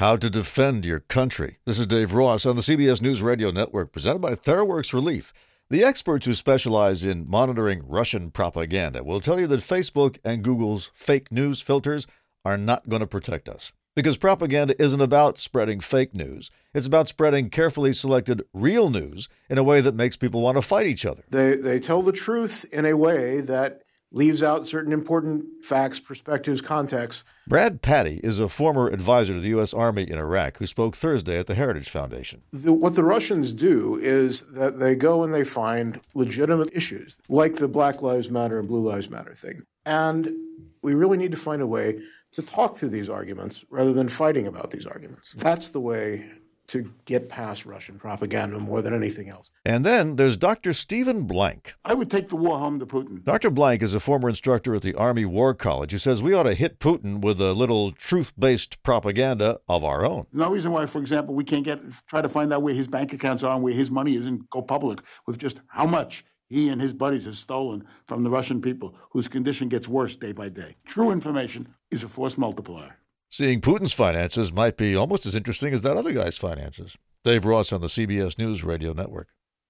How to defend your country. This is Dave Ross on the CBS News Radio Network, presented by TheraWorks Relief. The experts who specialize in monitoring Russian propaganda will tell you that Facebook and Google's fake news filters are not going to protect us. Because propaganda isn't about spreading fake news. It's about spreading carefully selected real news in a way that makes people want to fight each other. They tell the truth in a way that leaves out certain important facts, perspectives, contexts. Brad Patty is a former advisor to the U.S. Army in Iraq who spoke Thursday at the Heritage Foundation. What the Russians do is that they go and they find legitimate issues, like the Black Lives Matter and Blue Lives Matter thing. And we really need to find a way to talk through these arguments rather than fighting about these arguments. That's the way to get past Russian propaganda more than anything else. And then there's Dr. Stephen Blank. I would take the war home to Putin. Dr. Blank is a former instructor at the Army War College who says we ought to hit Putin with a little truth-based propaganda of our own. No reason why, for example, we can't try to find out where his bank accounts are and where his money is and go public with just how much he and his buddies have stolen from the Russian people, whose condition gets worse day by day. True information is a force multiplier. Seeing Putin's finances might be almost as interesting as that other guy's finances. Dave Ross on the CBS News Radio Network.